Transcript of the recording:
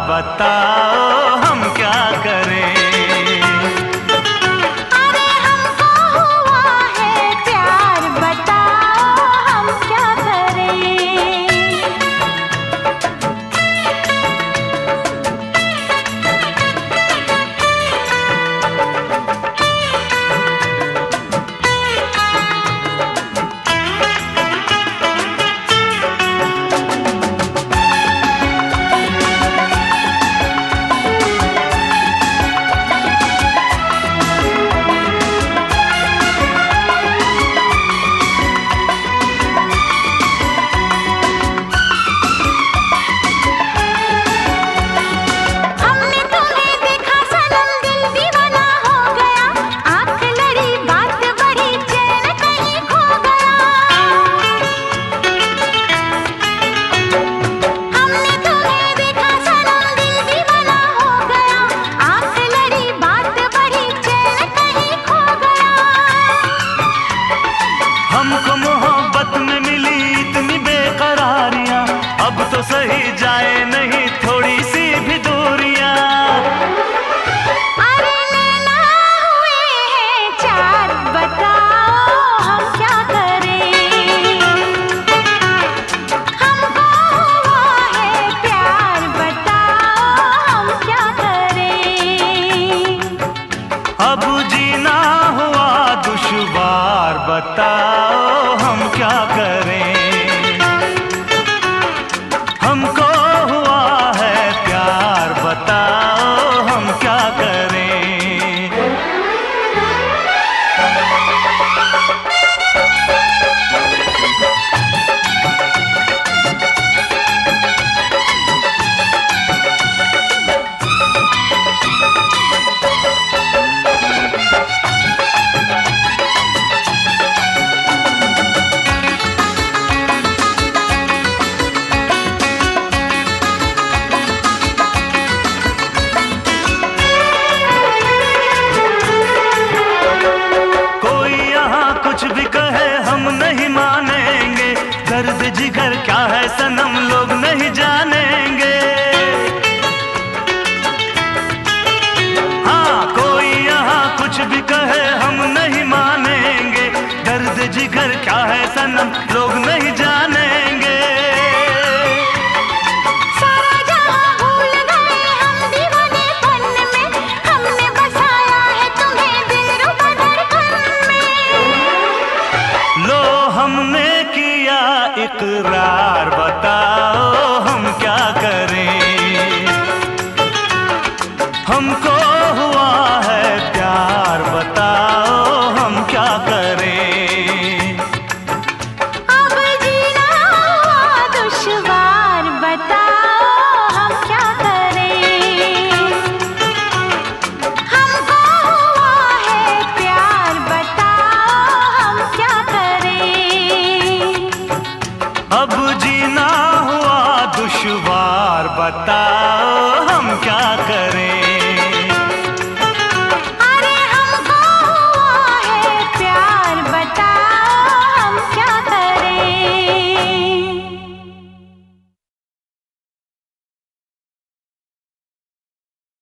बताओ हम क्या करें। अरे हमको हुआ है प्यार, बताओ हम क्या करें। हमको मोहब्बत में मिली इतनी बेकरारियां, अब तो सही जाए नहीं थोड़ी सी भी दूरियां। अरे नैना हुए हैं चार, बताओ हम क्या करें। हमको हुआ है प्यार, बताओ हम क्या करें। अब जीना हुआ दुश्वार, बताओ हम क्या करें। हमको हुआ है प्यार, बताओ हम क्या करें। कुछ भी कहे हम नहीं मानेंगे, दर्द जिगर क्या है सनम लोग नहीं जानेंगे। हाँ, कोई यहाँ कुछ भी कहे हम नहीं मानेंगे, दर्द जिगर क्या है सनम लोग नहीं जानेंगे। सारा जहां भूल गए हम दीवानेपन में, हमने बसाया है तुम्हें दिलरुबा धड़कन में। लो हमने किया इकरार, बताओ हम क्या करें। हमको हुआ है प्यार, बताओ हम क्या करें। अब जीना हुआ दुश्वार, बताओ हम क्या करें। हमको हुआ है प्यार, बताओ हम क्या करें। अब जीना हुआ दुश्वार, बताओ